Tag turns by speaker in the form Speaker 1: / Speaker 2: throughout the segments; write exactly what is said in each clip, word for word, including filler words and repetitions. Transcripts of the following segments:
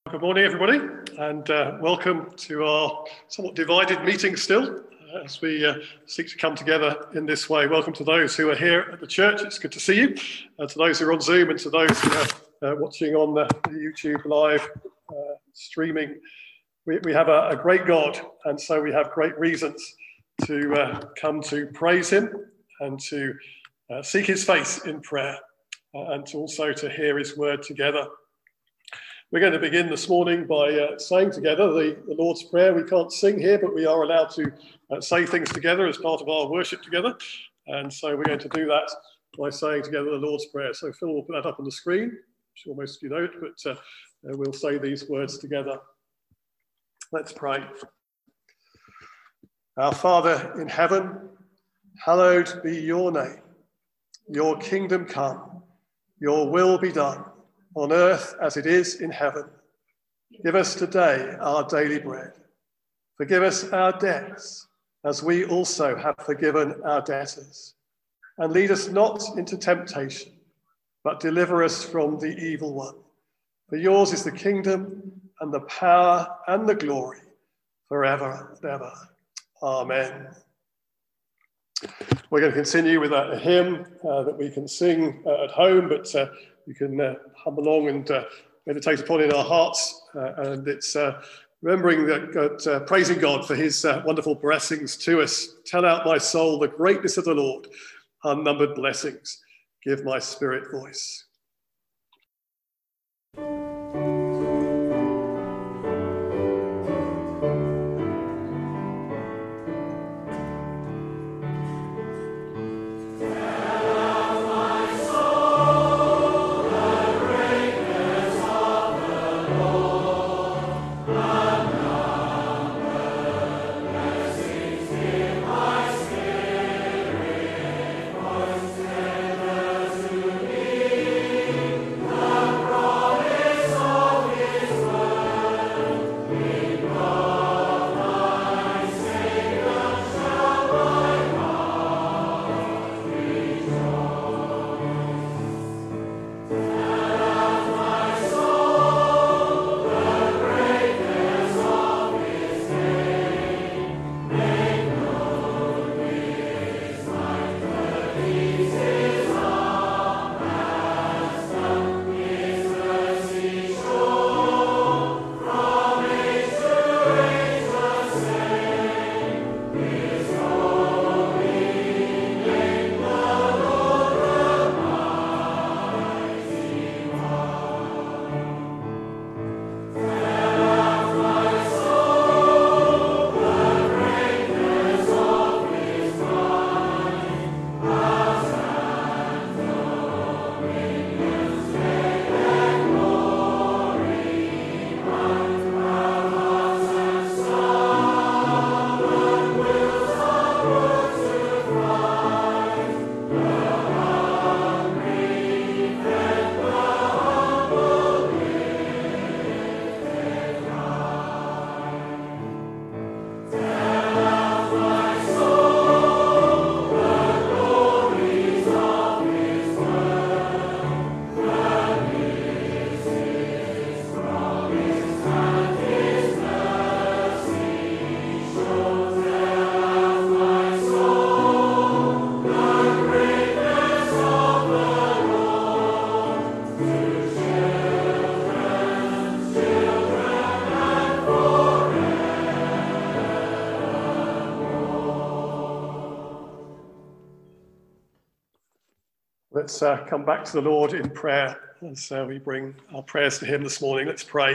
Speaker 1: Good morning, everybody, and uh, welcome to our somewhat divided meeting still, uh, as we uh, seek to come together in this way. Welcome to those who are here at the church. It's good to see you. Uh, to those who are on Zoom and to those who are uh, watching on the, the YouTube live uh, streaming. We, we have a, a great God, and so we have great reasons to uh, come to praise him and to uh, seek his face in prayer, uh, and to also to hear his word together. We're going to begin this morning by uh, saying together the, the Lord's Prayer. We can't sing here, but we are allowed to uh, say things together as part of our worship together. And so we're going to do that by saying together the Lord's Prayer. So Phil will put that up on the screen. I'm sure most of you know it, but uh, uh, we'll say these words together. Let's pray. Our Father in heaven, hallowed be your name. Your kingdom come, your will be done, on earth as it is in heaven. Give us today our daily bread. Forgive us our debts, as we also have forgiven our debtors. And lead us not into temptation, but deliver us from the evil one. For yours is the kingdom and the power and the glory forever and ever. Amen. We're going to continue with a, a hymn uh, that we can sing uh, at home, but uh, you can uh, hum along and uh, meditate upon in our hearts. Uh, and it's uh, remembering that, God, uh, praising God for his uh, wonderful blessings to us. Tell out my soul the greatness of the Lord, unnumbered blessings. Give my spirit voice. Let's uh, come back to the Lord in prayer as uh, we bring our prayers to him this morning. Let's pray.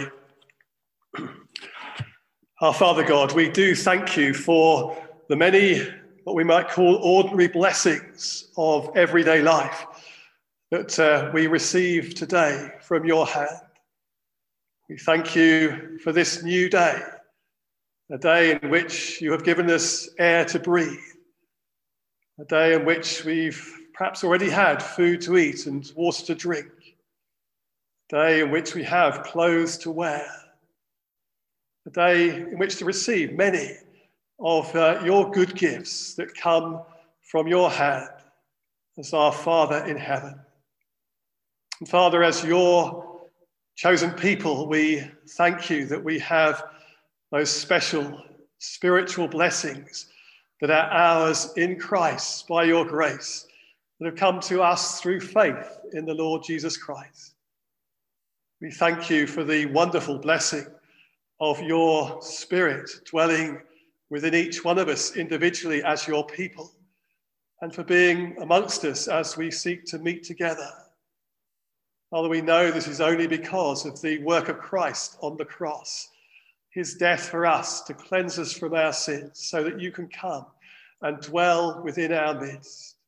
Speaker 1: Our Father God, we do thank you for the many, what we might call ordinary blessings of everyday life that uh, we receive today from your hand. We thank you for this new day, a day in which you have given us air to breathe, a day in which we've perhaps already had food to eat and water to drink, a day in which we have clothes to wear, a day in which to receive many of uh, your good gifts that come from your hand as our Father in heaven. And Father, as your Chosen people, we thank you that we have those special spiritual blessings that are ours in Christ by your grace, that have come to us through faith in the Lord Jesus Christ. We thank you for the wonderful blessing of your Spirit dwelling within each one of us individually as your people, and for being amongst us as we seek to meet together. Father, we know this is only because of the work of Christ on the cross, his death for us to cleanse us from our sins, so that you can come and dwell within our midst.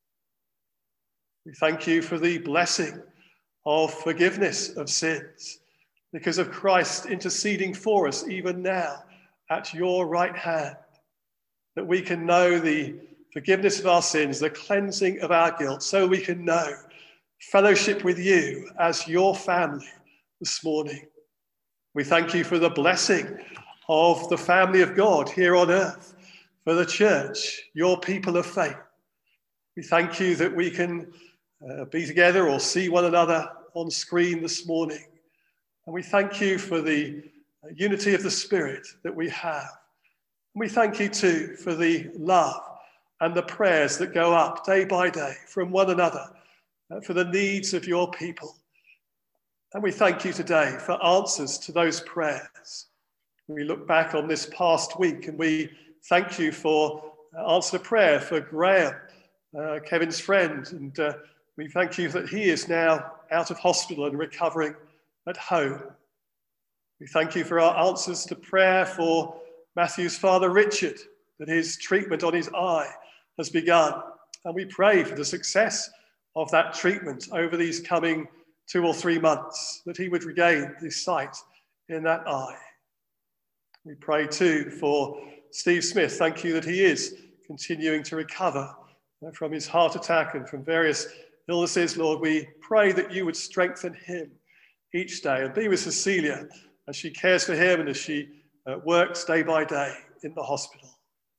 Speaker 1: We thank you for the blessing of forgiveness of sins, because of Christ interceding for us even now at your right hand, that we can know the forgiveness of our sins, the cleansing of our guilt, so we can know fellowship with you as your family this morning. We thank you for the blessing of the family of God here on earth, for the church, your people of faith. We thank you that we can uh, be together or see one another on screen this morning. And we thank you for the unity of the Spirit that we have. And we thank you too for the love and the prayers that go up day by day from one another uh, for the needs of your people. And we thank you today for answers to those prayers. We look back on this past week and we thank you for uh, answer to prayer for Graham, uh, Kevin's friend. And uh, we thank you that he is now out of hospital and recovering at home. We thank you for our answers to prayer for Matthew's father, Richard, that his treatment on his eye has begun. And we pray for the success of that treatment over these coming two or three months, that he would regain the sight in that eye. We pray too for Steve Smith. Thank you that he is continuing to recover from his heart attack and from various illnesses. Lord, we pray that you would strengthen him each day and be with Cecilia as she cares for him and as she uh, works day by day in the hospital.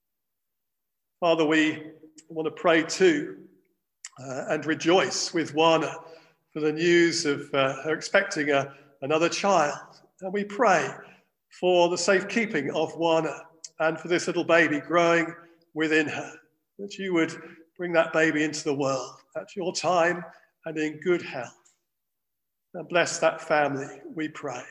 Speaker 1: Father, we want to pray too uh, and rejoice with Wana for the news of uh, her expecting a, another child. And we pray for the safekeeping of Wana and for this little baby growing within her, that you would bring that baby into the world at your time and in good health. And bless that family, we pray.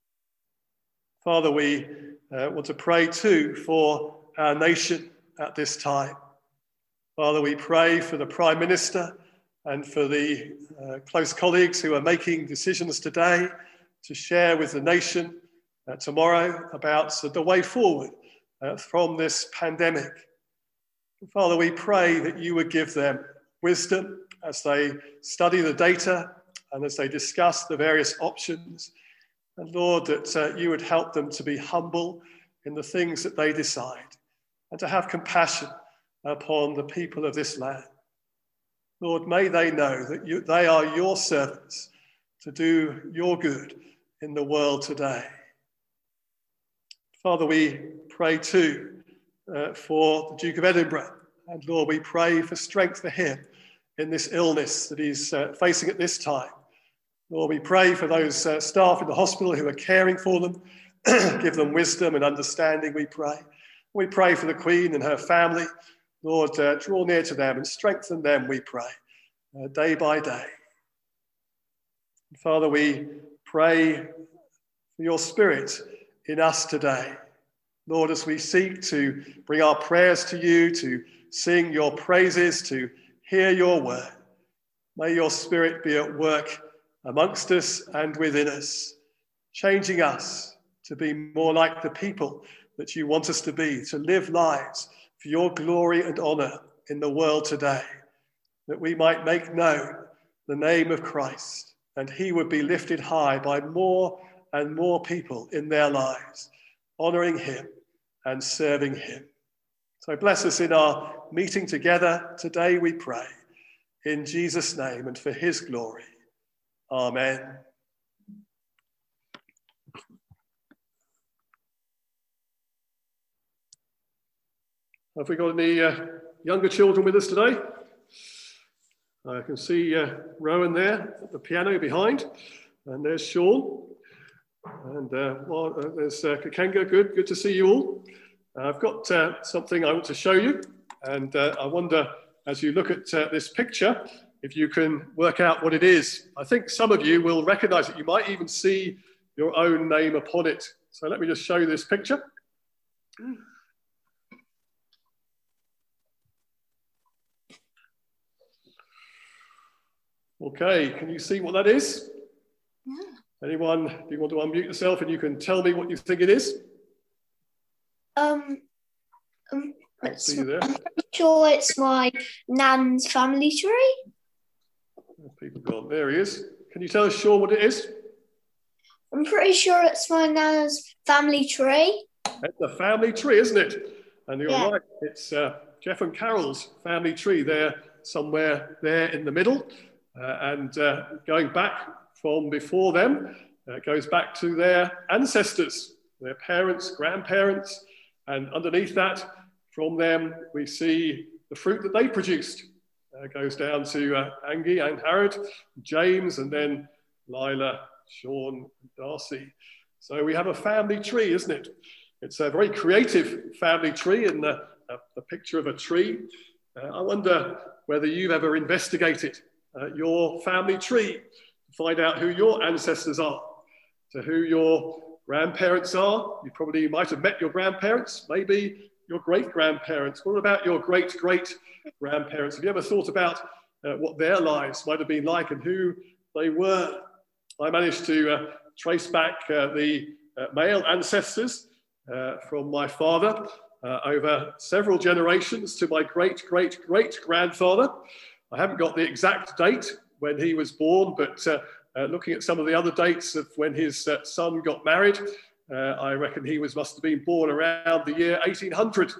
Speaker 1: Father, we uh, want to pray too for our nation at this time. Father, we pray for the Prime Minister and for the uh, close colleagues who are making decisions today to share with the nation uh, tomorrow about uh, the way forward uh, from this pandemic. Father, we pray that you would give them wisdom as they study the data and as they discuss the various options. And Lord, that uh, you would help them to be humble in the things that they decide and to have compassion upon the people of this land. Lord, may they know that you, they are your servants to do your good in the world today. Father, we pray too uh, for the Duke of Edinburgh. And Lord, we pray for strength for him in this illness that he's uh, facing at this time. Lord, we pray for those uh, staff in the hospital who are caring for them. Give them wisdom and understanding, we pray. We pray for the Queen and her family. Lord, uh, draw near to them and strengthen them, we pray, uh, day by day. And Father, we pray for your Spirit in us today. Lord, as we seek to bring our prayers to you, to sing your praises, to hear your word, may your Spirit be at work amongst us and within us, changing us to be more like the people that you want us to be, to live lives for your glory and honor in the world today, that we might make known the name of Christ and he would be lifted high by more and more people in their lives, honoring him and serving him. So bless us in our meeting together today, we pray, in Jesus' name and for his glory. Amen. Have we got any uh, younger children with us today? I can see uh, Rowan there at the piano behind, and there's Sean. And uh, well, uh, there's uh, Kakenga, good, good to see you all. Uh, I've got uh, something I want to show you, and uh, I wonder, as you look at uh, this picture, if you can work out what it is. I think some of you will recognize it. You might even see your own name upon it. So let me just show you this picture. Okay, can you see what that is?
Speaker 2: Yeah.
Speaker 1: Anyone, do you want to unmute yourself and you can tell me what you think it is?
Speaker 2: Um, um
Speaker 1: Can't see you there.
Speaker 2: I'm pretty sure it's my nan's family tree.
Speaker 1: People gone. There he is. Can you tell us, Sean, what it is?
Speaker 2: I'm pretty sure it's my nan's family tree.
Speaker 1: It's a family tree, isn't it? And you're
Speaker 2: Yeah.
Speaker 1: right. It's uh, Jeff and Carol's family tree there, somewhere there in the middle. Uh, and uh, going back from before them, uh, it goes back to their ancestors, their parents, grandparents. And underneath that, from them, we see the fruit that they produced. Uh, goes down to uh, Angie and Harrod, James, and then Lila, Sean, and Darcy. So we have a family tree, isn't it? It's a very creative family tree in the, uh, the picture of a tree. Uh, I wonder whether you've ever investigated uh, your family tree to find out who your ancestors are, to who your grandparents are. You probably might have met your grandparents, maybe your great-grandparents. What about your great-great-grandparents? Have you ever thought about uh, what their lives might have been like and who they were? I managed to uh, trace back uh, the uh, male ancestors uh, from my father uh, over several generations to my great-great-great-grandfather. I haven't got the exact date when he was born, but uh, uh, looking at some of the other dates of when his uh, son got married, Uh, I reckon he was must have been born around the year eighteen hundred,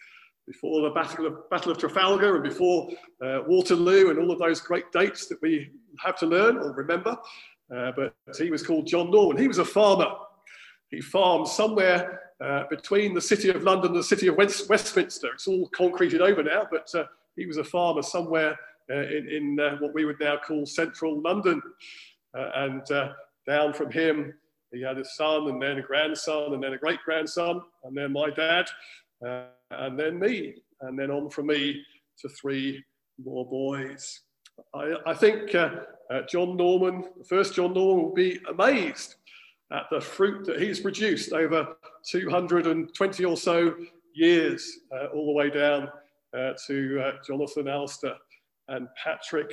Speaker 1: before the Battle of, Battle of Trafalgar and before uh, Waterloo and all of those great dates that we have to learn or remember. Uh, but he was called John Norman. He was a farmer. He farmed somewhere uh, between the City of London and the City of West, Westminster. It's all concreted over now, but uh, he was a farmer somewhere uh, in, in uh, what we would now call central London. Uh, and uh, down from him, he had a son and then a grandson and then a great-grandson and then my dad uh, and then me and then on from me to three more boys. I, I think uh, uh, John Norman, the first John Norman, will be amazed at the fruit that he's produced over two hundred twenty or so years, uh, all the way down uh, to uh, Jonathan Alistair and Patrick.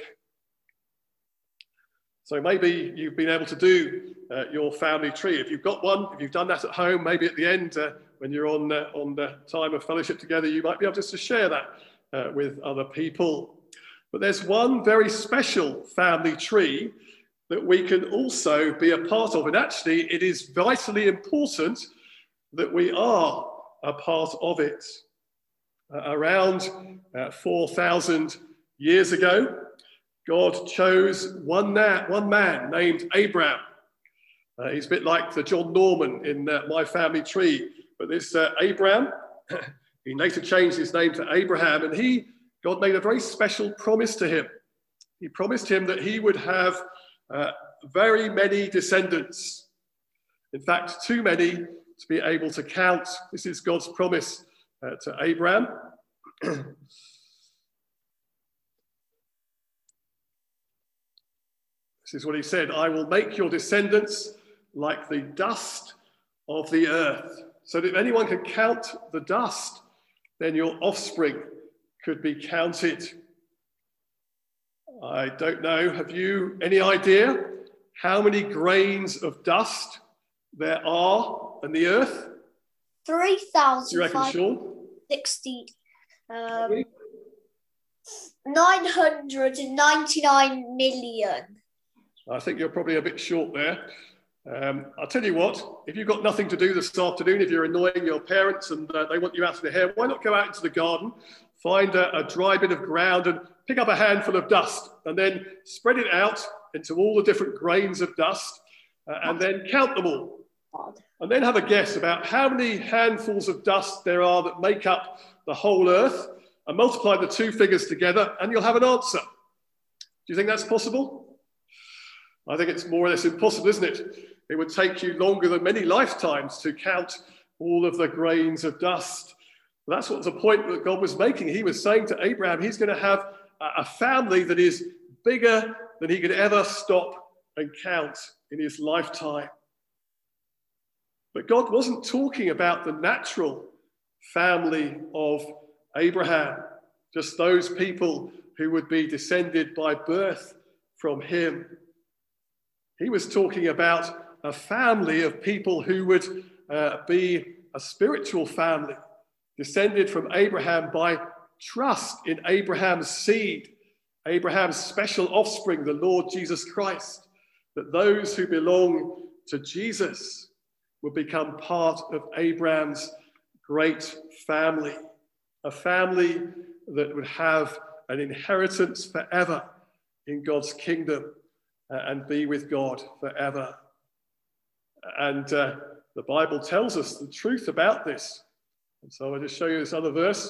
Speaker 1: So maybe you've been able to do uh, your family tree. If you've got one, if you've done that at home, maybe at the end uh, when you're on, uh, on the time of fellowship together, you might be able just to share that uh, with other people. But there's one very special family tree that we can also be a part of. And actually, it is vitally important that we are a part of it. Uh, around uh, four thousand years ago, God chose one, na- one man named Abraham. Uh, he's a bit like the John Norman in uh, my family tree. But this uh, Abraham, he later changed his name to Abraham, and he, God made a very special promise to him. He promised him that he would have uh, very many descendants. In fact, too many to be able to count. This is God's promise uh, to Abraham. This is what he said: I will make your descendants like the dust of the earth. So that if anyone can count the dust, then your offspring could be counted. I don't know, have you any idea how many grains of dust there are in the earth?
Speaker 2: three thousand
Speaker 1: five hundred
Speaker 2: sixty. Um, nine hundred ninety-nine million.
Speaker 1: I think you're probably a bit short there. Um, I'll tell you what, if you've got nothing to do this afternoon, if you're annoying your parents and uh, they want you out of the hair, why not go out into the garden, find a, a dry bit of ground and pick up a handful of dust and then spread it out into all the different grains of dust uh, and then count them all. And then have a guess about how many handfuls of dust there are that make up the whole earth and multiply the two figures together and you'll have an answer. Do you think that's possible? I think it's more or less impossible, isn't it? It would take you longer than many lifetimes to count all of the grains of dust. That's what the point that God was making. He was saying to Abraham, he's going to have a family that is bigger than he could ever stop and count in his lifetime. But God wasn't talking about the natural family of Abraham, just those people who would be descended by birth from him. He was talking about a family of people who would uh, be a spiritual family, descended from Abraham by trust in Abraham's seed, Abraham's special offspring, the Lord Jesus Christ, that those who belong to Jesus will become part of Abraham's great family, a family that would have an inheritance forever in God's kingdom uh, and be with God forever. And uh, the Bible tells us the truth about this. And so I'll just show you this other verse.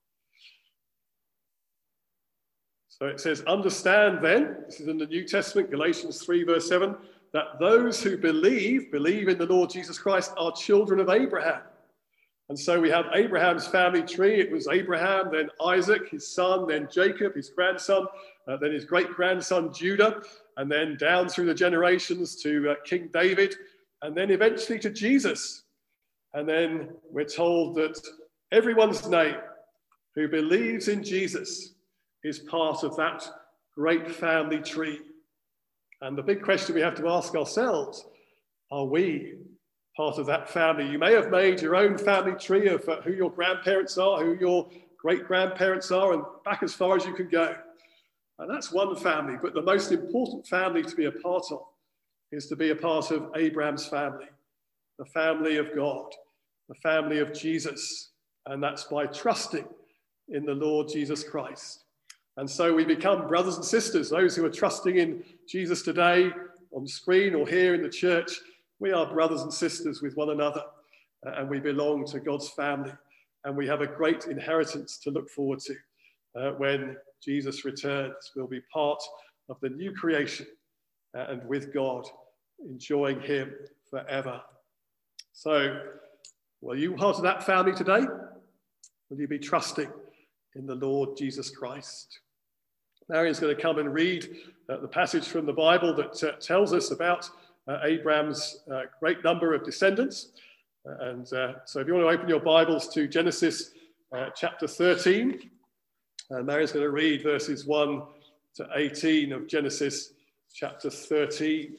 Speaker 1: So it says, understand then, this is in the New Testament, Galatians three verse seven, that those who believe, believe in the Lord Jesus Christ are children of Abraham. And so we have Abraham's family tree. It was Abraham, then Isaac, his son, then Jacob, his grandson, uh, then his great-grandson Judah, and then down through the generations to uh, King David, and then eventually to Jesus. And then we're told that everyone's name who believes in Jesus is part of that great family tree. And the big question we have to ask ourselves, are we part of that family? You may have made your own family tree of uh, who your grandparents are, who your great-grandparents are, and back as far as you can go. And that's one family, but the most important family to be a part of is to be a part of Abraham's family, the family of God, the family of Jesus, and that's by trusting in the Lord Jesus Christ. And so we become brothers and sisters, those who are trusting in Jesus today on the screen or here in the church. We are brothers and sisters with one another, uh, and we belong to God's family, and we have a great inheritance to look forward to uh, when Jesus returns. We'll be part of the new creation uh, and with God, enjoying him forever. So, will you be part of that family today? Will you be trusting in the Lord Jesus Christ? Marian's going to come and read uh, the passage from the Bible that uh, tells us about uh, Abraham's uh, great number of descendants. Uh, and uh, so if you want to open your Bibles to Genesis uh, chapter thirteen, uh, Marian's going to read verses one to eighteen of Genesis chapter thirteen.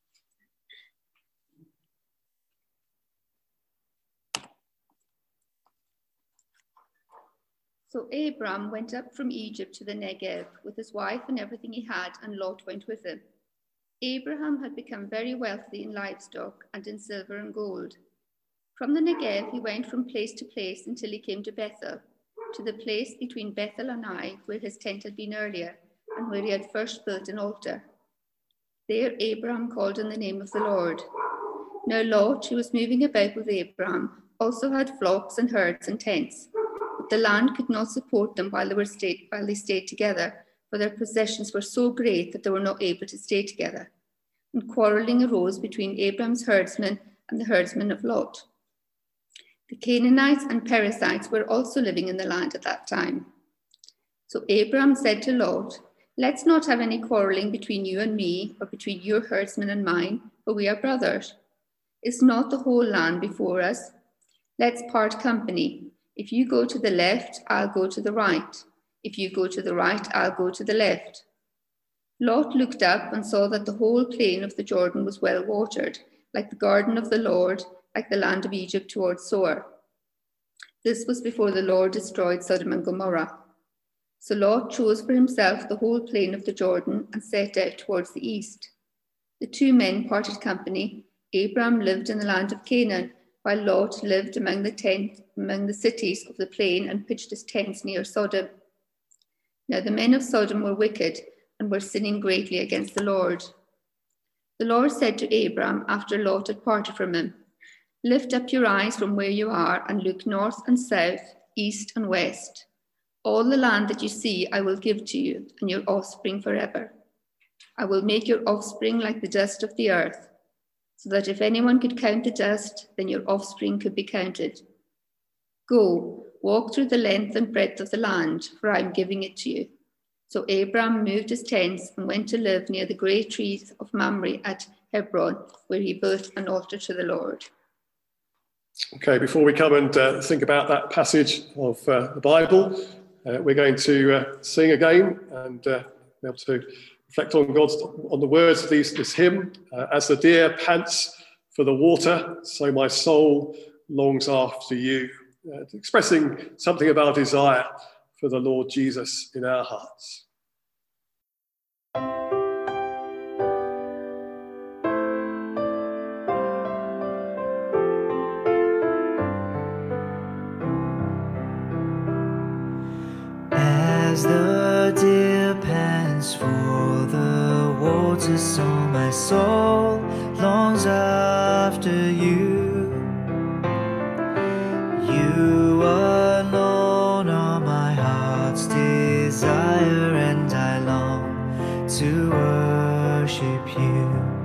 Speaker 3: So Abram went up from Egypt to the Negev with his wife and everything he had, and Lot went with him. Abraham had become very wealthy in livestock and in silver and gold. From the Negev he went from place to place until he came to Bethel, to the place between Bethel and Ai, where his tent had been earlier, and where he had first built an altar. There Abraham called on the name of the Lord. Now Lot, who was moving about with Abraham, also had flocks and herds and tents. The land could not support them while they were stayed, while they stayed together, for their possessions were so great that they were not able to stay together. And quarrelling arose between Abraham's herdsmen and the herdsmen of Lot. The Canaanites and Perizzites were also living in the land at that time. So Abraham said to Lot, "Let's not have any quarrelling between you and me, or between your herdsmen and mine, for we are brothers. Is not the whole land before us? Let's part company. If you go to the left, I'll go to the right. If you go to the right, I'll go to the left." Lot looked up and saw that the whole plain of the Jordan was well watered, like the garden of the Lord, like the land of Egypt towards Zoar. This was before the Lord destroyed Sodom and Gomorrah. So Lot chose for himself the whole plain of the Jordan and set out towards the east. The two men parted company. Abram lived in the land of Canaan, while Lot lived among the tent, among the cities of the plain, and pitched his tents near Sodom. Now the men of Sodom were wicked and were sinning greatly against the Lord. The Lord said to Abram after Lot had parted from him, "Lift up your eyes from where you are and look north and south, east and west. All the land that you see I will give to you and your offspring forever. I will make your offspring like the dust of the earth. so that if anyone could count the dust, then your offspring could be counted. Go, walk through the length and breadth of the land, for I am giving it to you. So Abram moved his tents and went to live near the great trees of Mamre at Hebron, where he built an altar to the Lord.
Speaker 1: Okay, before we come and uh, think about that passage of uh, the Bible, uh, we're going to uh, sing again and uh, be able to reflect on God's on the words of these, this hymn. Uh, As the deer pants for the water, so my soul longs after you. Uh, expressing something of our desire for the Lord Jesus in our hearts.
Speaker 4: As the deer pants for the water, so my soul longs after you. You alone are my heart's desire, and I long to worship you.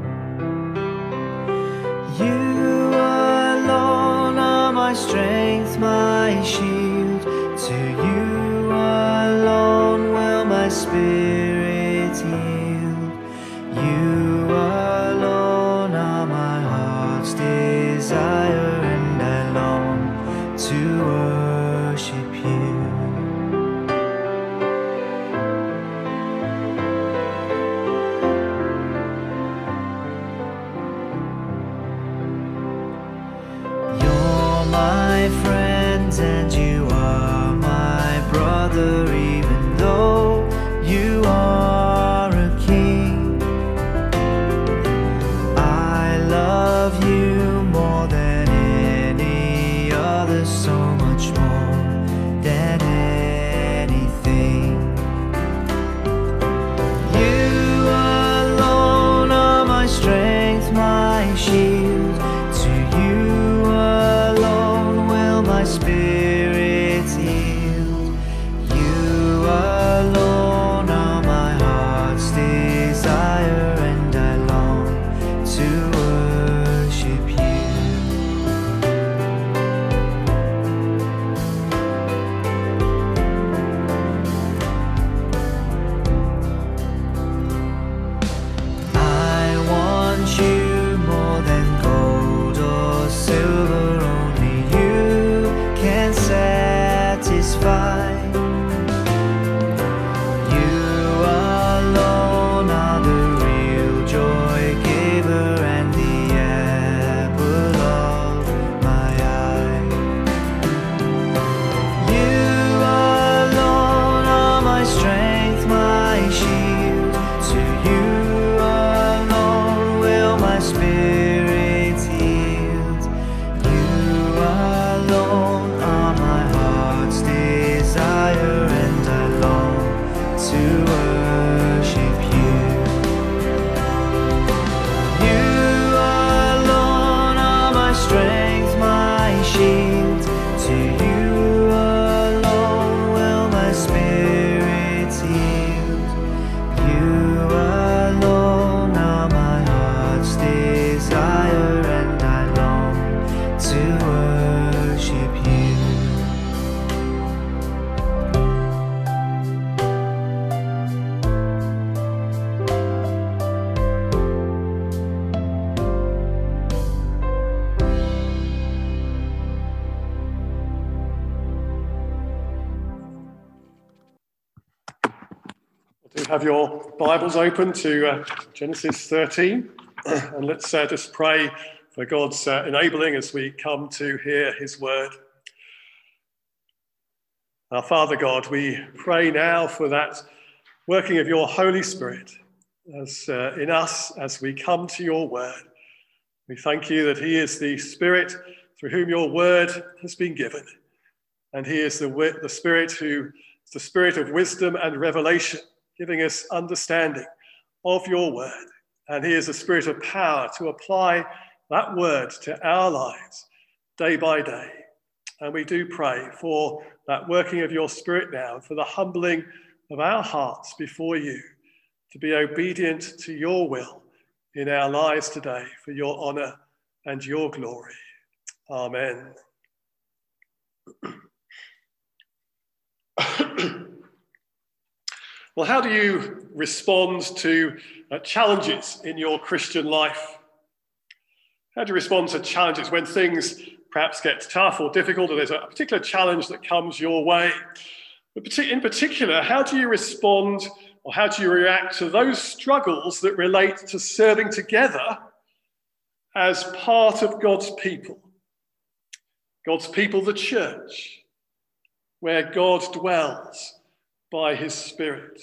Speaker 4: You alone are my strength, my shield. To you alone will my spirit yield. You alone are my heart's desire, and I long to worship you. You're my friend and you are my brother, even though you are a king. I love you more than any other, so much more than anything. You alone are my strength, my shield. To you alone will my spirit yield. You alone are my heart's desire, and I long to worship you. I want you more than gold or silver, only you can satisfy. You alone are the real joy giver and the apple of my eye. You alone are my strength, my shield. To you alone will my spirit yield. You alone are my heart's desire, and I long to worship you. You alone are my strength, my shield. To you alone will my spirit yield. You alone are my heart's desire, and I long to worship you.
Speaker 1: Do have your Bibles open to uh, Genesis thirteen, and let's uh, just pray for God's uh, enabling as we come to hear his word. Our Father God, we pray now for that working of your Holy Spirit as uh, in us as we come to your word. We thank you that he is the Spirit through whom your word has been given, and he is the, wi- the Spirit who is the Spirit of wisdom and revelation, giving us understanding of your word. And he is a spirit of power to apply that word to our lives day by day. And we do pray for that working of your spirit now, for the humbling of our hearts before you, to be obedient to your will in our lives today for your honour and your glory. Amen. Well, how do you respond to uh, challenges in your Christian life? How do you respond to challenges when things perhaps get tough or difficult, or there's a particular challenge that comes your way? But in particular, how do you respond or how do you react to those struggles that relate to serving together as part of God's people? God's people, the church, where God dwells by his Spirit.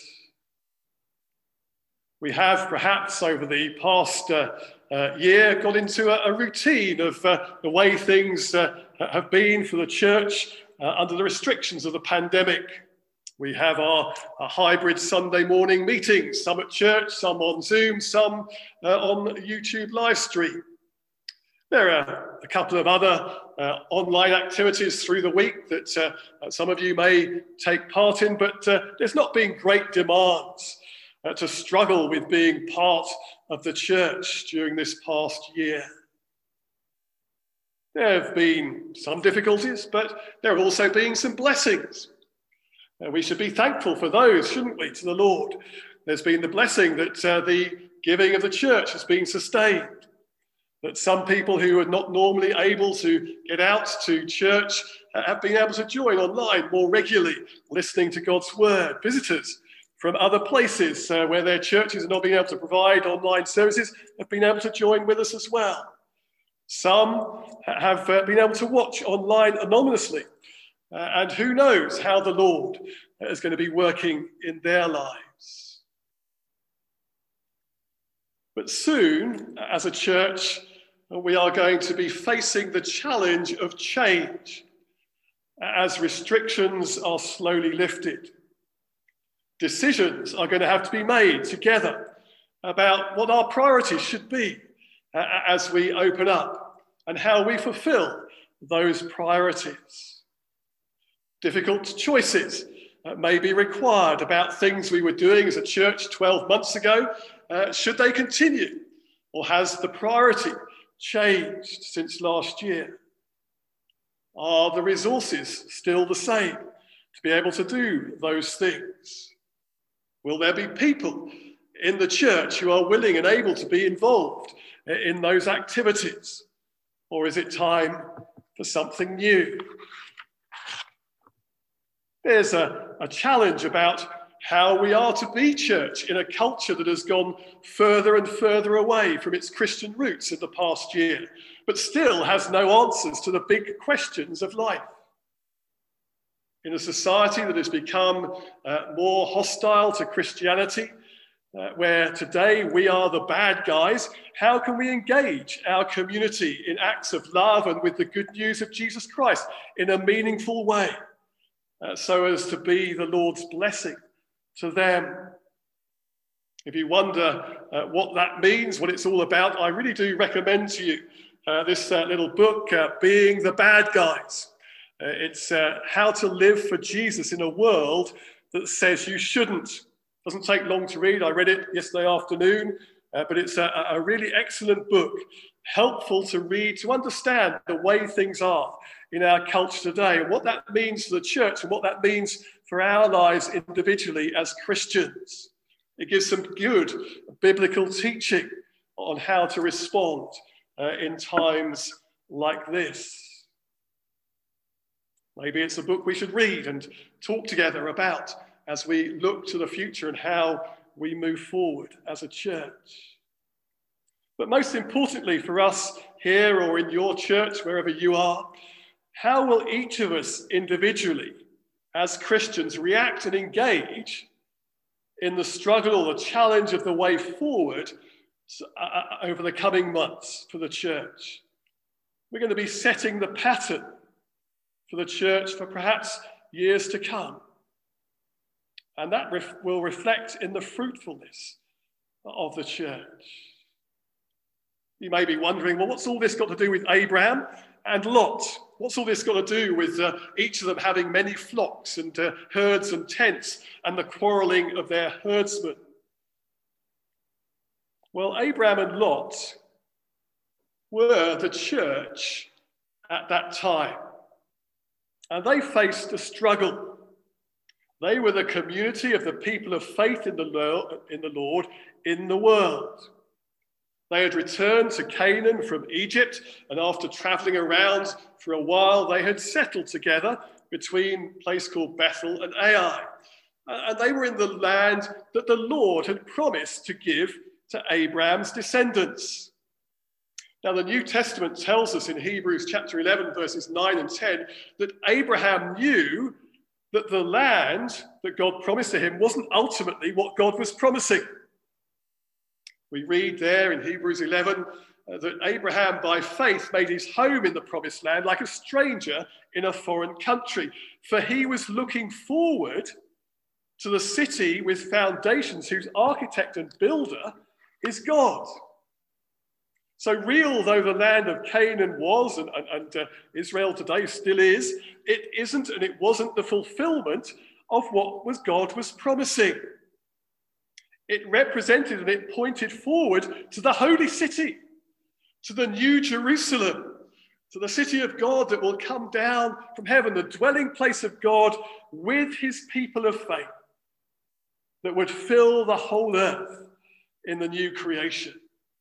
Speaker 1: We have perhaps over the past uh, uh, year got into a, a routine of uh, the way things uh, have been for the church uh, under the restrictions of the pandemic. We have our, our hybrid Sunday morning meetings, some at church, some on Zoom, some uh, on YouTube live stream. There are a couple of other uh, online activities through the week that uh, some of you may take part in, but uh, there's not been great demands uh, to struggle with being part of the church during this past year. There have been some difficulties, but there have also been some blessings. Uh, we should be thankful for those, shouldn't we, to the Lord? There's been the blessing that uh, the giving of the church has been sustained. That some people who are not normally able to get out to church have been able to join online more regularly, listening to God's word. Visitors from other places uh, where their churches are not being able to provide online services have been able to join with us as well. Some have uh, been able to watch online anonymously, uh, and who knows how the Lord is going to be working in their lives. But soon, as a church, we are going to be facing the challenge of change as restrictions are slowly lifted. Decisions are going to have to be made together about what our priorities should be as we open up and how we fulfill those priorities. Difficult choices may be required about things we were doing as a church twelve months ago. Uh, should they continue, or has the priority changed since last year? Are the resources still the same to be able to do those things? Will there be people in the church who are willing and able to be involved in those activities? Or is it time for something new? There's a, a challenge about how we are to be church in a culture that has gone further and further away from its Christian roots in the past year, but still has no answers to the big questions of life. In a society that has become uh, more hostile to Christianity, uh, where today we are the bad guys, how can we engage our community in acts of love and with the good news of Jesus Christ in a meaningful way, uh, so as to be the Lord's blessing to them? If you wonder uh, what that means, what it's all about, I really do recommend to you uh, this uh, little book, uh, Being the Bad Guys. Uh, it's uh, how to live for Jesus in a world that says you shouldn't. Doesn't take long to read. I read it yesterday afternoon, uh, but it's a, a really excellent book, helpful to read, to understand the way things are in our culture today, and what that means for the church and what that means for our lives individually as Christians. It gives some good biblical teaching on how to respond uh, in times like this. Maybe it's a book we should read and talk together about as we look to the future and how we move forward as a church. But most importantly for us here or in your church, wherever you are, how will each of us individually as Christians react and engage in the struggle or the challenge of the way forward uh, over the coming months for the church? We're going to be setting the pattern for the church for perhaps years to come. And that ref- will reflect in the fruitfulness of the church. You may be wondering, well, what's all this got to do with Abraham and Lot? What's all this got to do with uh, each of them having many flocks and uh, herds and tents and the quarrelling of their herdsmen? Well, Abraham and Lot were the church at that time, and they faced a struggle. They were the community of the people of faith in the Lord, in the Lord, in the world. They had returned to Canaan from Egypt, and after traveling around for a while, they had settled together between a place called Bethel and Ai. And they were in the land that the Lord had promised to give to Abraham's descendants. Now, the New Testament tells us in Hebrews chapter eleven, verses nine and ten, that Abraham knew that the land that God promised to him wasn't ultimately what God was promising. We read there in Hebrews eleven uh, that Abraham, by faith, made his home in the promised land like a stranger in a foreign country, for he was looking forward to the city with foundations whose architect and builder is God. So real though the land of Canaan was, and, and, and uh, Israel today still is, it isn't and it wasn't the fulfillment of what was God was promising. It represented and it pointed forward to the holy city, to the new Jerusalem, to the city of God that will come down from heaven, the dwelling place of God with his people of faith that would fill the whole earth in the new creation.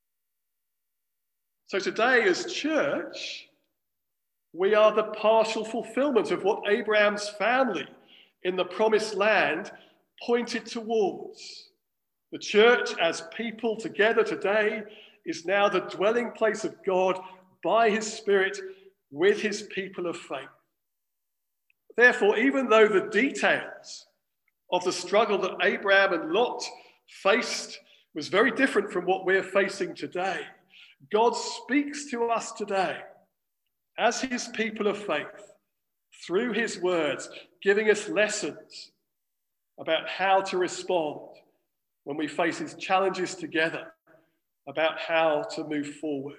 Speaker 1: So today as church, we are the partial fulfillment of what Abraham's family in the promised land pointed towards. The church as people together today is now the dwelling place of God by his Spirit with his people of faith. Therefore, even though the details of the struggle that Abraham and Lot faced was very different from what we're facing today, God speaks to us today as his people of faith through his words, giving us lessons about how to respond when we face his challenges together, about how to move forward.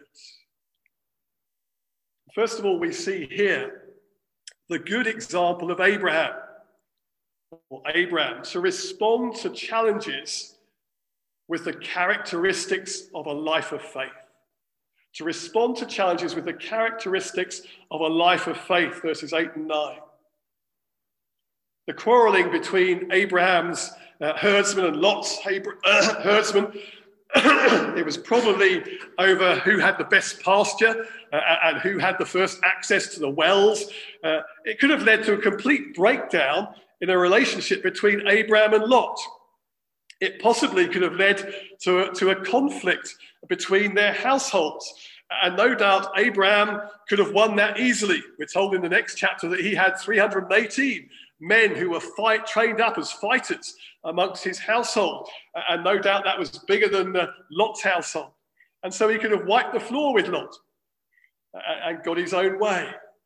Speaker 1: First of all, we see here the good example of Abraham, or Abraham, to respond to challenges with the characteristics of a life of faith. To respond to challenges with the characteristics of a life of faith, verses eight and nine. The quarrelling between Abraham's uh, herdsmen and Lot's uh, herdsmen, it was probably over who had the best pasture uh, and who had the first access to the wells. Uh, it could have led to a complete breakdown in a relationship between Abraham and Lot. It possibly could have led to a, to a conflict between their households. And no doubt Abraham could have won that easily. We're told in the next chapter that he had three hundred eighteen men who were fight, trained up as fighters amongst his household. And no doubt that was bigger than uh, Lot's household. And so he could have wiped the floor with Lot and got his own way.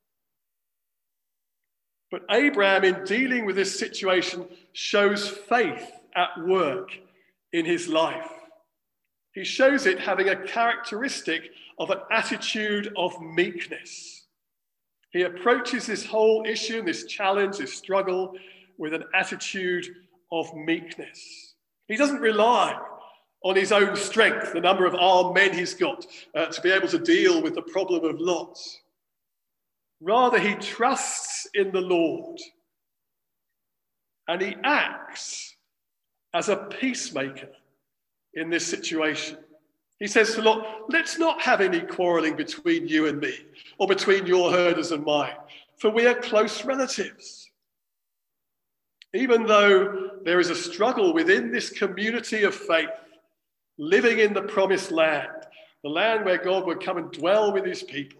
Speaker 1: But Abraham, in dealing with this situation, shows faith at work in his life. He shows it having a characteristic of an attitude of meekness. He approaches this whole issue, this challenge, this struggle, with an attitude of meekness. He doesn't rely on his own strength, the number of armed men he's got, uh, to be able to deal with the problem of Lot. Rather, he trusts in the Lord, and he acts as a peacemaker in this situation. He says to Lot, let's not have any quarrelling between you and me, or between your herders and mine, for we are close relatives. Even though there is a struggle within this community of faith, living in the promised land, the land where God would come and dwell with his people,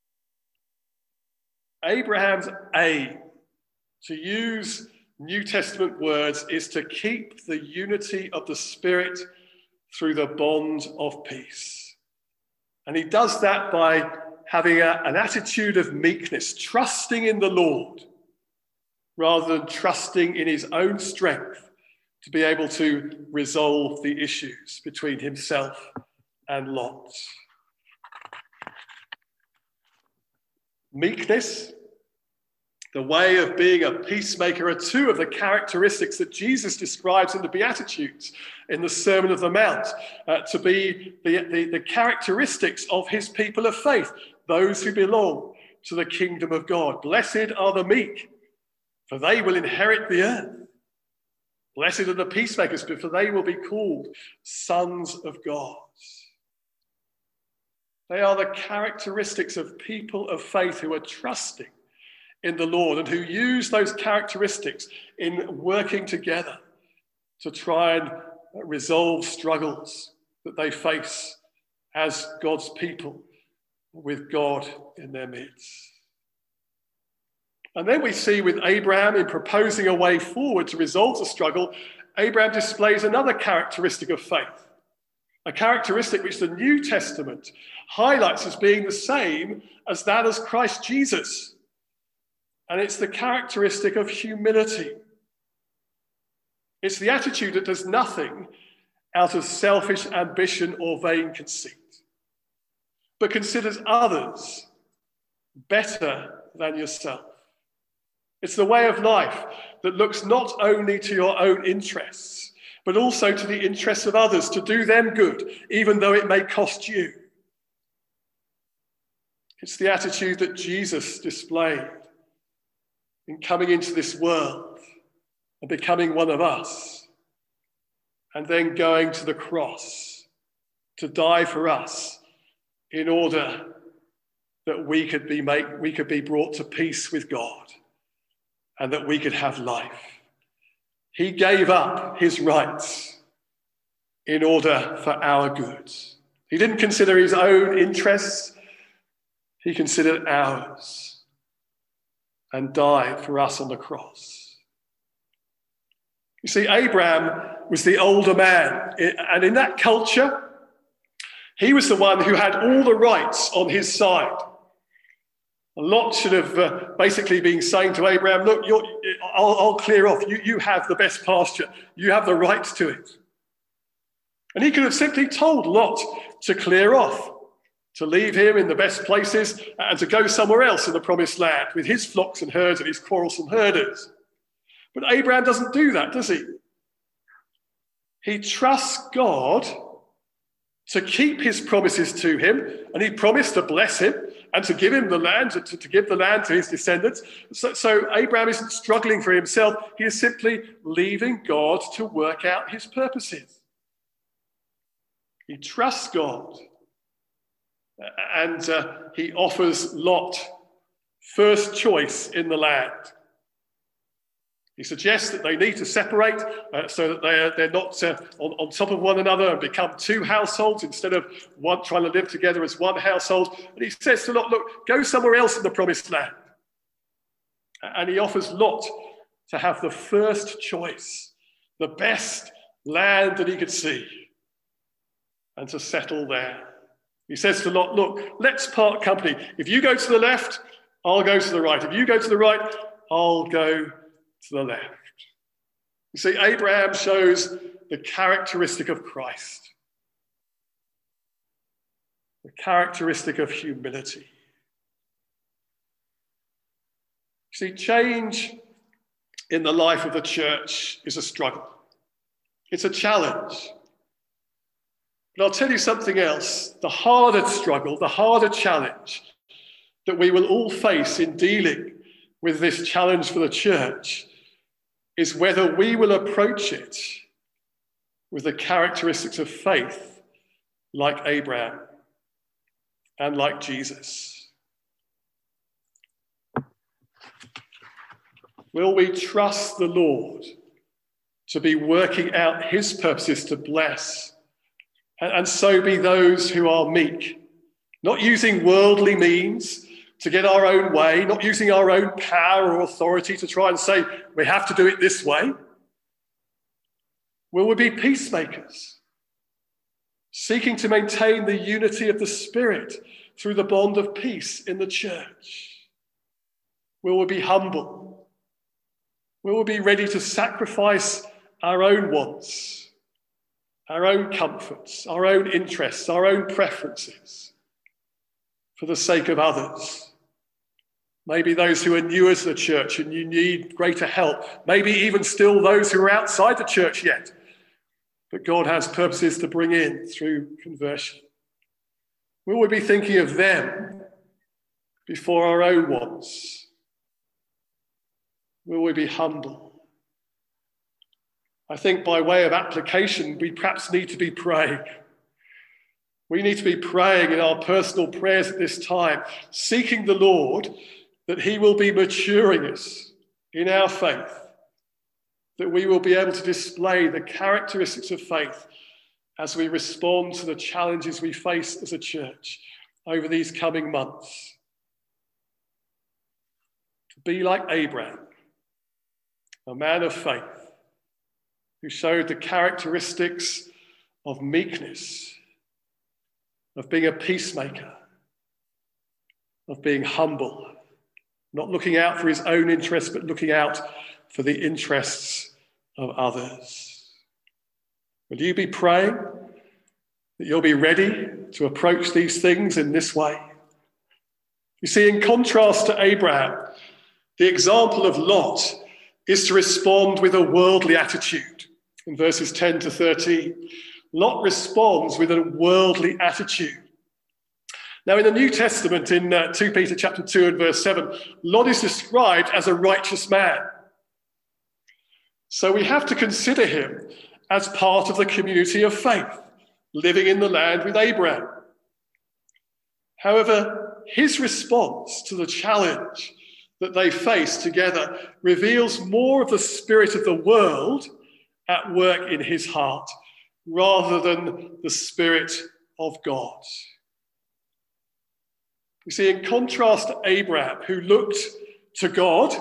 Speaker 1: Abraham's aim, to use New Testament words, is to keep the unity of the Spirit through the bond of peace. And he does that by having a, an attitude of meekness, trusting in the Lord, rather than trusting in his own strength to be able to resolve the issues between himself and Lot. Meekness the way of being a peacemaker are two of the characteristics that Jesus describes in the Beatitudes, in the Sermon of the Mount, uh, to be the, the, the characteristics of his people of faith, those who belong to the kingdom of God. Blessed are the meek, for they will inherit the earth. Blessed are the peacemakers, for they will be called sons of God. They are the characteristics of people of faith who are trusting in the Lord and who use those characteristics in working together to try and resolve struggles that they face as God's people with God in their midst. And then we see with Abraham, in proposing a way forward to resolve the struggle, Abraham displays another characteristic of faith, a characteristic which the New Testament highlights as being the same as that of Christ Jesus. And it's the characteristic of humility. It's the attitude that does nothing out of selfish ambition or vain conceit, but considers others better than yourself. It's the way of life that looks not only to your own interests, but also to the interests of others, to do them good, even though it may cost you. It's the attitude that Jesus displayed in coming into this world and becoming one of us, and then going to the cross to die for us in order that we could be make, we could be brought to peace with God and that we could have life. He gave up his rights in order for our good. He didn't consider his own interests, he considered ours, and died for us on the cross. You see, Abraham was the older man, and in that culture, he was the one who had all the rights on his side. Lot should have uh, basically been saying to Abraham, look, you're, I'll, I'll clear off. You, you have the best pasture. You have the right to it. And he could have simply told Lot to clear off, to leave him in the best places and to go somewhere else in the promised land with his flocks and herds and his quarrelsome herders. But Abraham doesn't do that, does he? He trusts God to keep his promises to him, and he promised to bless him and to give him the land, to, to give the land to his descendants. So, so Abraham isn't struggling for himself. He is simply leaving God to work out his purposes. He trusts God. And uh, he offers Lot first choice in the land. He suggests that they need to separate uh, so that they're, they're not uh, on, on top of one another and become two households instead of one trying to live together as one household. And he says to Lot, look, go somewhere else in the promised land. And he offers Lot to have the first choice, the best land that he could see, and to settle there. He says to Lot, look, let's part company. If you go to the left, I'll go to the right. If you go to the right, I'll go to the left. You see, Abraham shows the characteristic of Christ, the characteristic of humility. You see, change in the life of the church is a struggle. It's a challenge. But I'll tell you something else. The harder struggle, the harder challenge that we will all face in dealing with this challenge for the church is whether we will approach it with the characteristics of faith like Abraham and like Jesus. Will we trust the Lord to be working out his purposes to bless, and so be those who are meek, not using worldly means to get our own way, not using our own power or authority to try and say, we have to do it this way? Will we be peacemakers, seeking to maintain the unity of the Spirit through the bond of peace in the church? Will we be humble? Will we be ready to sacrifice our own wants, our own comforts, our own interests, our own preferences for the sake of others, Maybe those who are newer to the church and you need greater help. Maybe even still those who are outside the church yet, but God has purposes to bring in through conversion. Will we be thinking of them before our own wants? Will we be humble? I think by way of application, we perhaps need to be praying. We need to be praying in our personal prayers at this time, seeking the Lord that he will be maturing us in our faith, that we will be able to display the characteristics of faith as we respond to the challenges we face as a church over these coming months. To be like Abraham, a man of faith, who showed the characteristics of meekness, of being a peacemaker, of being humble, not looking out for his own interests, but looking out for the interests of others. Will you be praying that you'll be ready to approach these things in this way? You see, in contrast to Abraham, the example of Lot is to respond with a worldly attitude. In verses ten to thirteen, Lot responds with a worldly attitude. Now, in the New Testament, in uh, Second Peter chapter two and verse seven, Lot is described as a righteous man. So we have to consider him as part of the community of faith, living in the land with Abraham. However, his response to the challenge that they face together reveals more of the spirit of the world at work in his heart, rather than the Spirit of God. You see, in contrast to Abraham, who looked to God,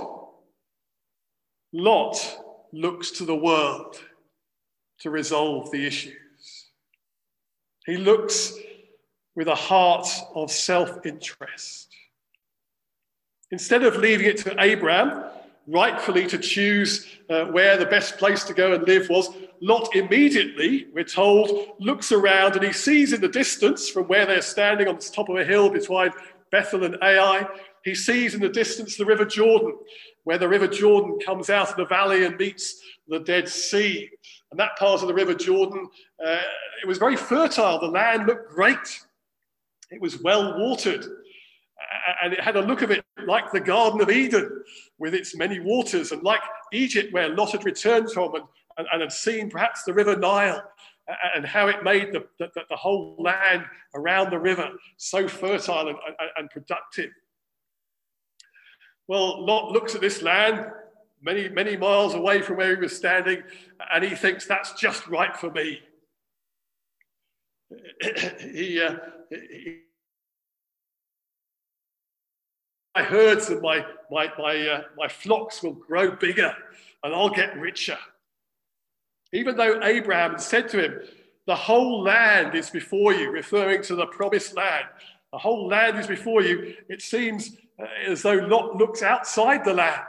Speaker 1: Lot looks to the world to resolve the issues. He looks with a heart of self-interest. Instead of leaving it to Abraham, rightfully to choose uh, where the best place to go and live was, Lot immediately, we're told, looks around and he sees in the distance from where they're standing on the top of a hill between Bethel and Ai, he sees in the distance the River Jordan, where the River Jordan comes out of the valley and meets the Dead Sea. And that part of the River Jordan, uh, it was very fertile. The land looked great. It was well watered. And it had a look of it like the Garden of Eden with its many waters, and like Egypt, where Lot had returned from and, and, and had seen perhaps the River Nile and how it made the, the, the whole land around the river so fertile and, and, and productive. Well, Lot looks at this land many, many miles away from where he was standing, and he thinks, that's just right for me. he, uh, he My herds and my my my uh, my flocks will grow bigger, and I'll get richer. Even though Abraham said to him, "The whole land is before you," referring to the promised land. The whole land is before you. It seems uh, as though Lot looks outside the land,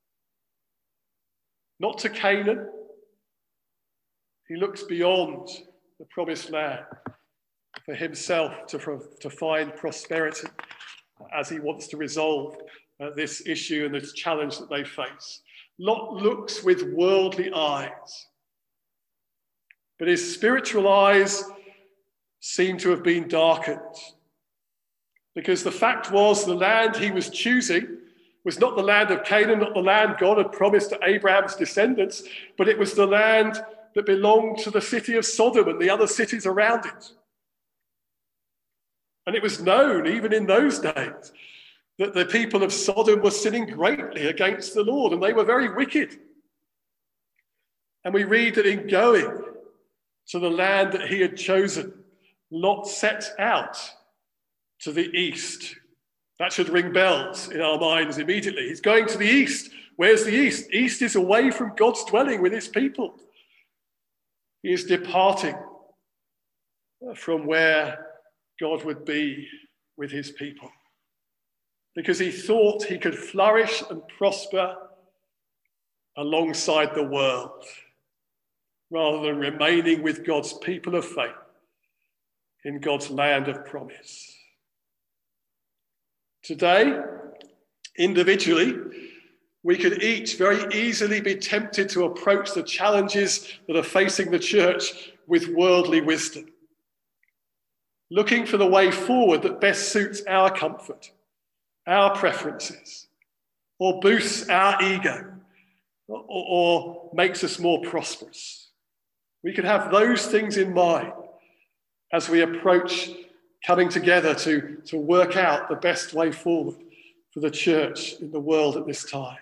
Speaker 1: not to Canaan. He looks beyond the promised land for himself to to find prosperity, as he wants to resolve uh, this issue and this challenge that they face. Lot looks with worldly eyes, but his spiritual eyes seem to have been darkened, because the fact was the land he was choosing was not the land of Canaan, not the land God had promised to Abraham's descendants, but it was the land that belonged to the city of Sodom and the other cities around it. And it was known, even in those days, that the people of Sodom were sinning greatly against the Lord, and they were very wicked. And we read that in going to the land that he had chosen, Lot set out to the east. That should ring bells in our minds immediately. He's going to the east. Where's the east? East is away from God's dwelling with his people. He is departing from where God would be with his people, because he thought he could flourish and prosper alongside the world rather than remaining with God's people of faith in God's land of promise. Today, Individually, we could each very easily be tempted to approach the challenges that are facing the church with worldly wisdom, looking for the way forward that best suits our comfort, our preferences, or boosts our ego, or, or makes us more prosperous. We could have those things in mind as we approach coming together to, to work out the best way forward for the church in the world at this time.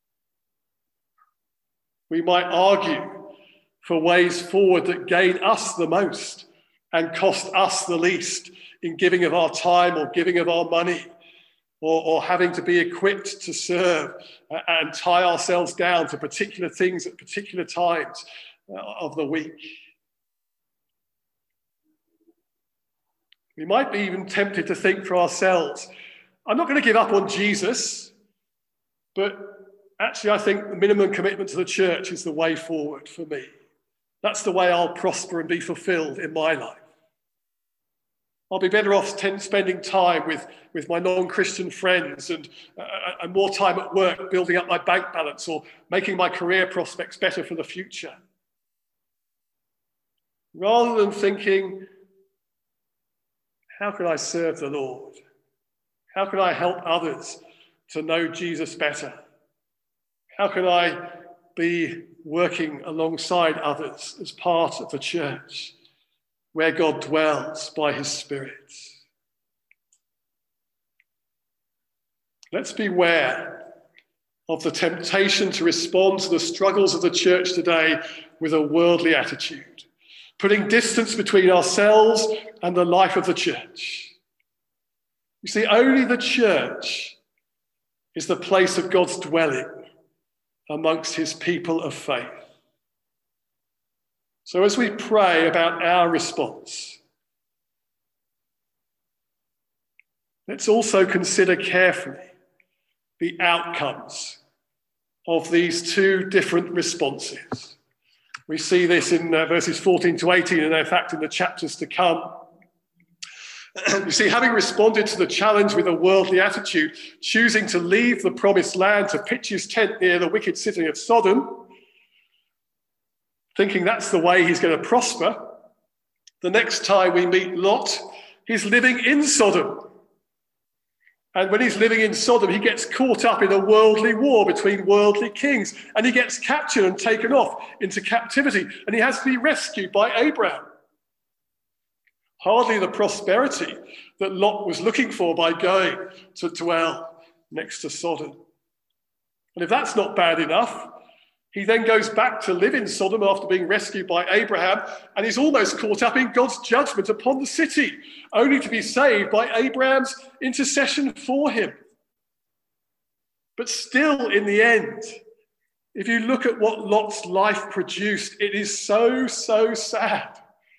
Speaker 1: We might argue for ways forward that gain us the most and cost us the least in giving of our time or giving of our money, or, or having to be equipped to serve and tie ourselves down to particular things at particular times of the week. We might be even tempted to think for ourselves, I'm not going to give up on Jesus, but actually I think the minimum commitment to the church is the way forward for me. That's the way I'll prosper and be fulfilled in my life. I'll be better off spending time with, with my non-Christian friends and, uh, and more time at work building up my bank balance or making my career prospects better for the future. Rather than thinking, how can I serve the Lord? How can I help others to know Jesus better? How can I be working alongside others as part of the church where God dwells by his Spirit? Let's beware of the temptation to respond to the struggles of the church today with a worldly attitude, putting distance between ourselves and the life of the church. You see, only the church is the place of God's dwelling amongst his people of faith. So as we pray about our response, let's also consider carefully the outcomes of these two different responses. We see this in uh, verses fourteen to eighteen, and in fact in the chapters to come. You see, having responded to the challenge with a worldly attitude, choosing to leave the promised land to pitch his tent near the wicked city of Sodom, thinking that's the way he's going to prosper, the next time we meet Lot, he's living in Sodom. And when he's living in Sodom, he gets caught up in a worldly war between worldly kings, and he gets captured and taken off into captivity, and he has to be rescued by Abraham. Hardly the prosperity that Lot was looking for by going to dwell next to Sodom. And if that's not bad enough, he then goes back to live in Sodom after being rescued by Abraham, and he's almost caught up in God's judgment upon the city, only to be saved by Abraham's intercession for him. But still, in the end, if you look at what Lot's life produced, it is so, so sad.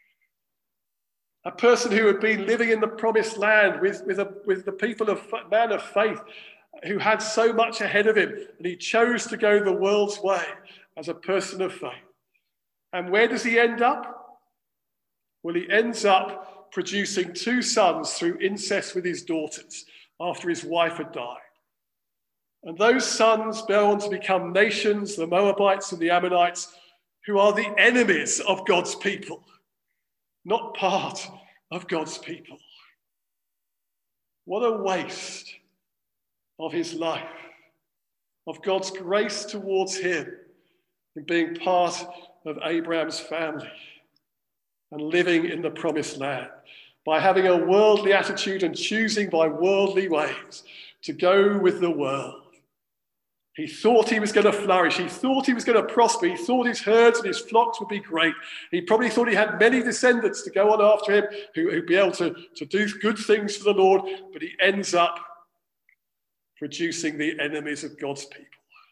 Speaker 1: A person who had been living in the promised land with, with, a, with the people of man of faith, who had so much ahead of him, and he chose to go the world's way as a person of faith. And where does he end up? Well, he ends up producing two sons through incest with his daughters after his wife had died. And those sons go on to become nations, the Moabites and the Ammonites, who are the enemies of God's people, not part of God's people. What a waste of his life, of God's grace towards him in being part of Abraham's family and living in the promised land by having a worldly attitude and choosing by worldly ways to go with the world. He thought he was going to flourish. He thought he was going to prosper. He thought his herds and his flocks would be great. He probably thought he had many descendants to go on after him who would be able to, to do good things for the Lord, but he ends up producing the enemies of God's people.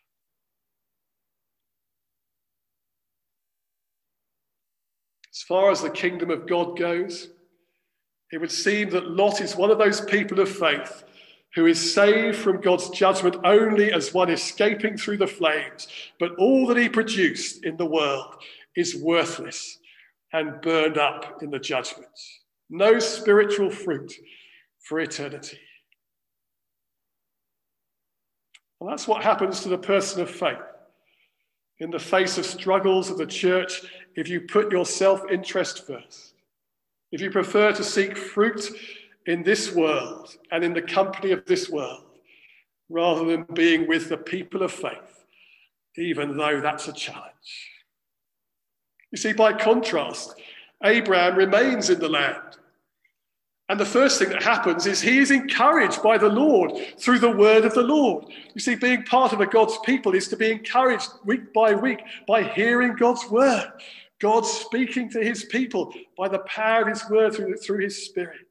Speaker 1: As far as the kingdom of God goes, it would seem that Lot is one of those people of faith who is saved from God's judgment only as one escaping through the flames, but all that he produced in the world is worthless and burned up in the judgment. No spiritual fruit for eternity. And that's what happens to the person of faith. In the face of struggles of the church, if you put your self-interest first, if you prefer to seek fruit in this world and in the company of this world, rather than being with the people of faith, even though that's a challenge. You see, by contrast, Abraham remains in the land. And the first thing that happens is he is encouraged by the Lord through the word of the Lord. You see, being part of a God's people is to be encouraged week by week by hearing God's word, God speaking to his people by the power of his word through, through his spirit.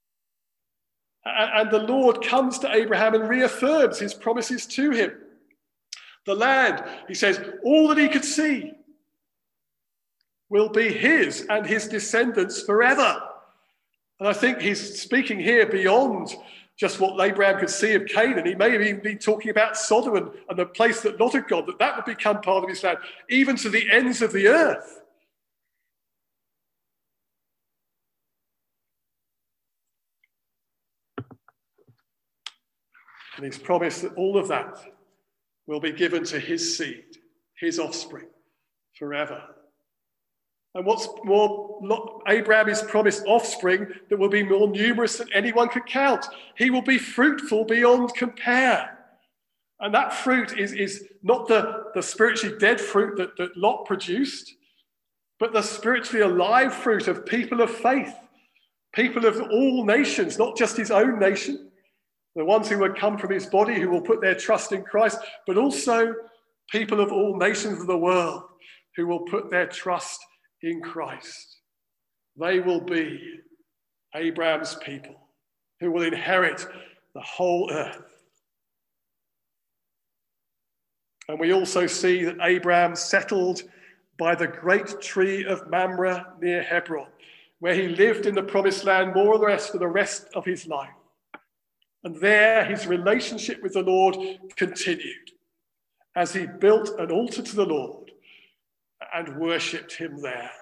Speaker 1: And the Lord comes to Abraham and reaffirms his promises to him. The land, he says, all that he could see will be his and his descendants forever. And I think he's speaking here beyond just what Abraham could see of Canaan. He may have even been talking about Sodom and, and the place that not of God, that that would become part of his land, even to the ends of the earth. And he's promised that all of that will be given to his seed, his offspring, forever. And what's more, Abraham is promised offspring that will be more numerous than anyone could count. He will be fruitful beyond compare. And that fruit is, is not the, the spiritually dead fruit that, that Lot produced, but the spiritually alive fruit of people of faith, people of all nations, not just his own nation, the ones who would come from his body, who will put their trust in Christ, but also people of all nations of the world who will put their trust in Christ. They will be Abraham's people who will inherit the whole earth. And we also see that Abraham settled by the great tree of Mamre near Hebron, where he lived in the promised land more or less for the rest of his life. And there his relationship with the Lord continued as he built an altar to the Lord and worshipped him there.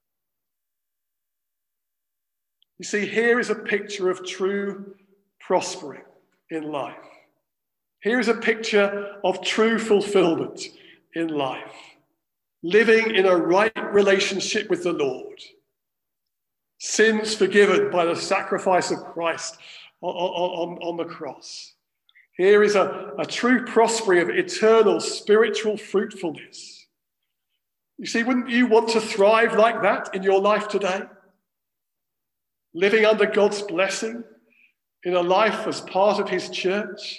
Speaker 1: You see, here is a picture of true prospering in life. Here is a picture of true fulfillment in life. Living in a right relationship with the Lord. Sins forgiven by the sacrifice of Christ on, on, on the cross. Here is a, a true prospering of eternal spiritual fruitfulness. You see, wouldn't you want to thrive like that in your life today? Living under God's blessing in a life as part of his church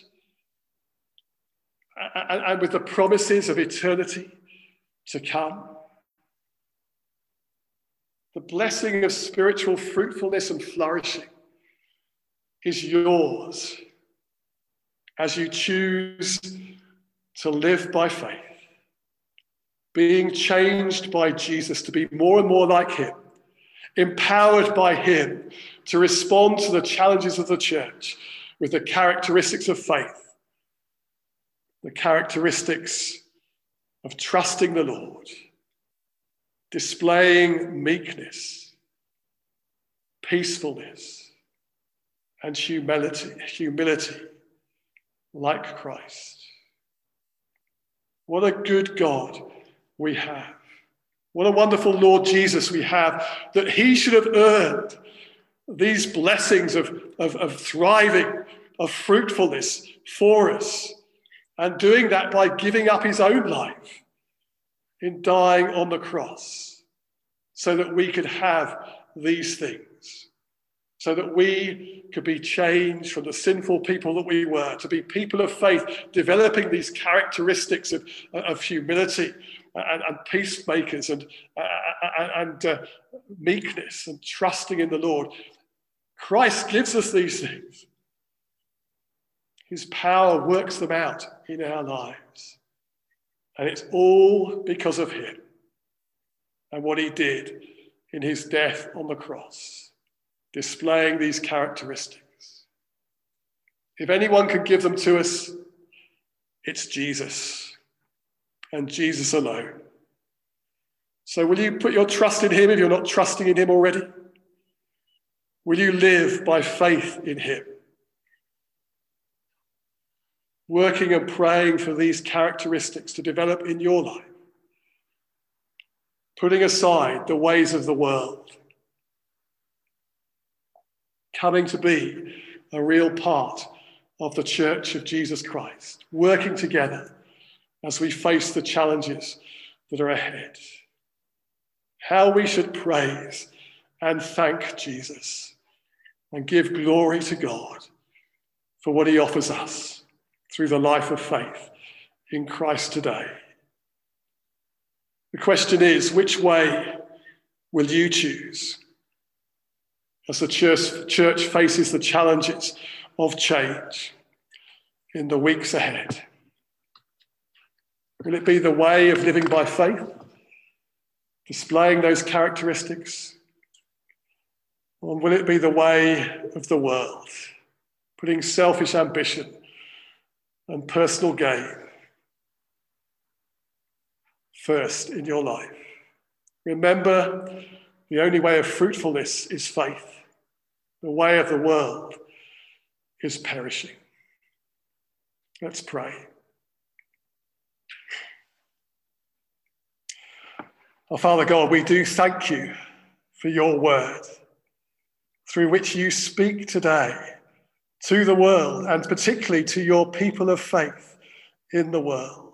Speaker 1: and, and with the promises of eternity to come. The blessing of spiritual fruitfulness and flourishing is yours as you choose to live by faith, being changed by Jesus to be more and more like him, empowered by him to respond to the challenges of the church with the characteristics of faith, the characteristics of trusting the Lord, displaying meekness, peacefulness, and humility, humility like Christ. What a good God we have. What a wonderful Lord Jesus we have, that he should have earned these blessings of, of, of thriving, of fruitfulness for us, and doing that by giving up his own life in dying on the cross so that we could have these things, so that we could be changed from the sinful people that we were to be people of faith, developing these characteristics of, of humility and, and peacemakers and, uh, and uh, meekness and trusting in the Lord. Christ gives us these things. His power works them out in our lives. And it's all because of him and what he did in his death on the cross, displaying these characteristics. If anyone can give them to us, it's Jesus and Jesus alone. So will you put your trust in him if you're not trusting in him already? Will you live by faith in him? working and praying for these characteristics to develop in your life, putting aside the ways of the world, coming to be a real part of the Church of Jesus Christ, working together as we face the challenges that are ahead. How we should praise and thank Jesus and give glory to God for what he offers us through the life of faith in Christ today. The question is, which way will you choose as the church, church faces the challenges of change in the weeks ahead? Will it be the way of living by faith, displaying those characteristics? Or will it be the way of the world, putting selfish ambition and personal gain first in your life? Remember, the only way of fruitfulness is faith. The way of the world is perishing. Let's pray. Our Father God, we do thank you for your word, through which you speak today to the world, and particularly to your people of faith in the world.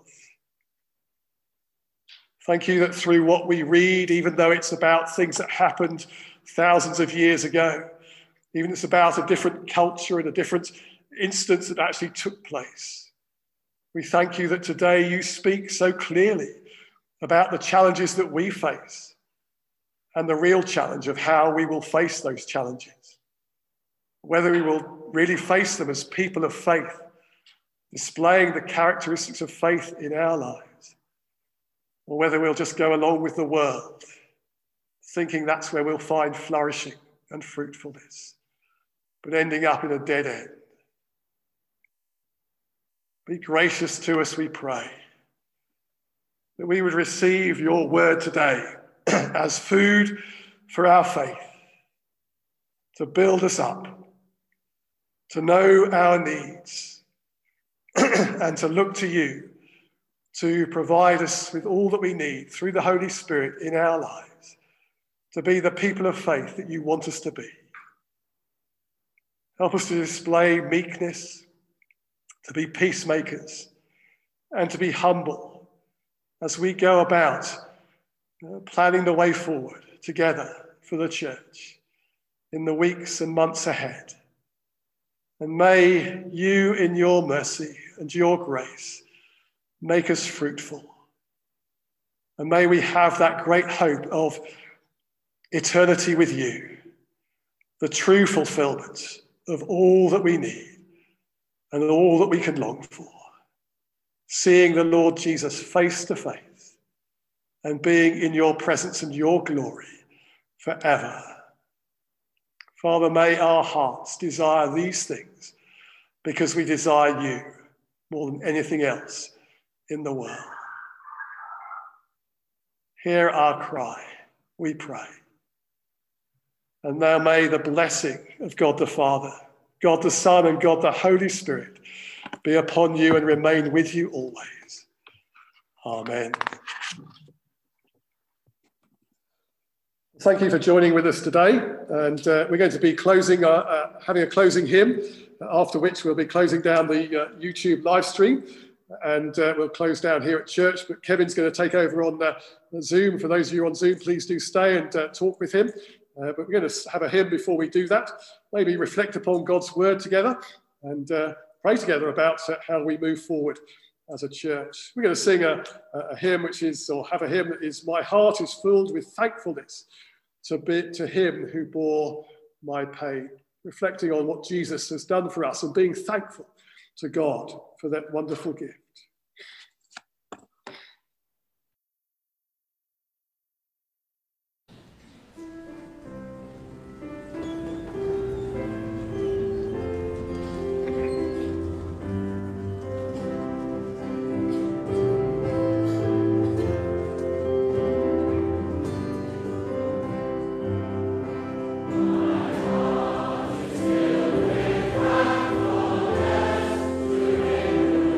Speaker 1: Thank you that through what we read, even though it's about things that happened thousands of years ago, even it's about a different culture and a different instance that actually took place, we thank you that today you speak so clearly about the challenges that we face and the real challenge of how we will face those challenges. Whether we will really face them as people of faith, displaying the characteristics of faith in our lives, or whether we'll just go along with the world, thinking that's where we'll find flourishing and fruitfulness, but ending up in a dead end. Be gracious to us, we pray, that we would receive your word today as food for our faith, to build us up, to know our needs, and to look to you to provide us with all that we need through the Holy Spirit in our lives, to be the people of faith that you want us to be. Help us to display meekness, to be peacemakers, and to be humble as we go about uh, planning the way forward together for the church in the weeks and months ahead. And may you, in your mercy and your grace, make us fruitful. And may we have that great hope of eternity with you, the true fulfillment of all that we need and all that we can long for, seeing the Lord Jesus face to face and being in your presence and your glory forever. Father, may our hearts desire these things because we desire you more than anything else in the world. Hear our cry, we pray. And now may the blessing of God the Father, God the Son, and God the Holy Spirit be upon you and remain with you always. Amen. Thank you for joining with us today. And uh, we're going to be closing, uh, uh, having a closing hymn, after which we'll be closing down the uh, YouTube live stream. And uh, we'll close down here at church, but Kevin's going to take over on uh, Zoom. For those of you on Zoom, please do stay and uh, talk with him. Uh, but we're going to have a hymn before we do that. Maybe reflect upon God's word together and uh, pray together about uh, how we move forward as a church. We're going to sing a, a hymn which is, or have a hymn that is, "My heart is filled with thankfulness to, be, to him who bore my pain," reflecting on what Jesus has done for us and being thankful to God for that wonderful gift.
Speaker 5: Thankfulness to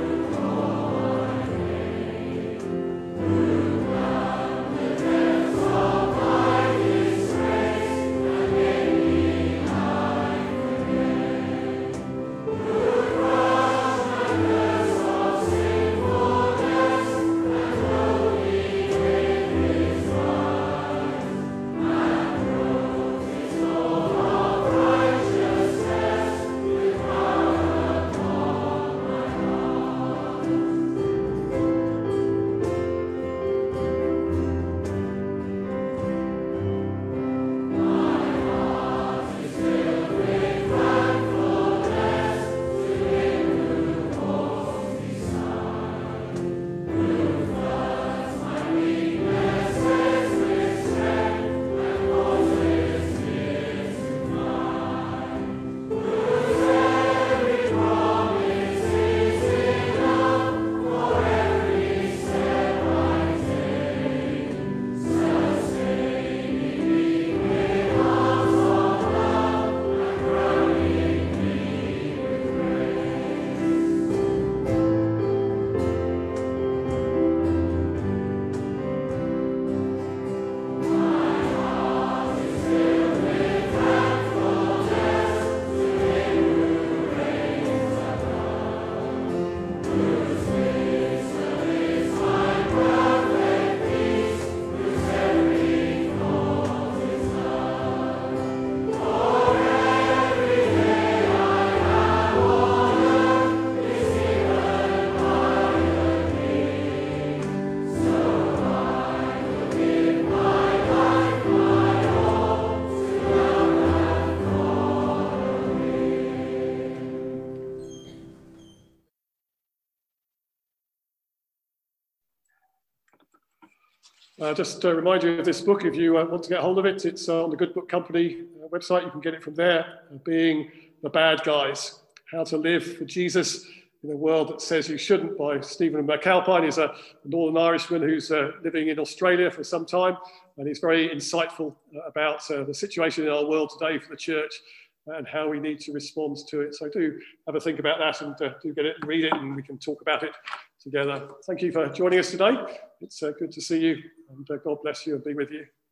Speaker 1: Uh, just to remind you of this book, if you uh, want to get hold of it, it's uh, on the Good Book Company uh, website. You can get it from there. Uh, Being the Bad Guys, How to Live for Jesus in a World That Says You Shouldn't, by Stephen McAlpine. He's a Northern Irishman who's uh, living in Australia for some time, and he's very insightful uh, about uh, the situation in our world today for the church and how we need to respond to it. So do have a think about that, and uh, do get it and read it, and we can talk about it together. Thank you for joining us today. It's uh, good to see you, and uh, God bless you and be with you.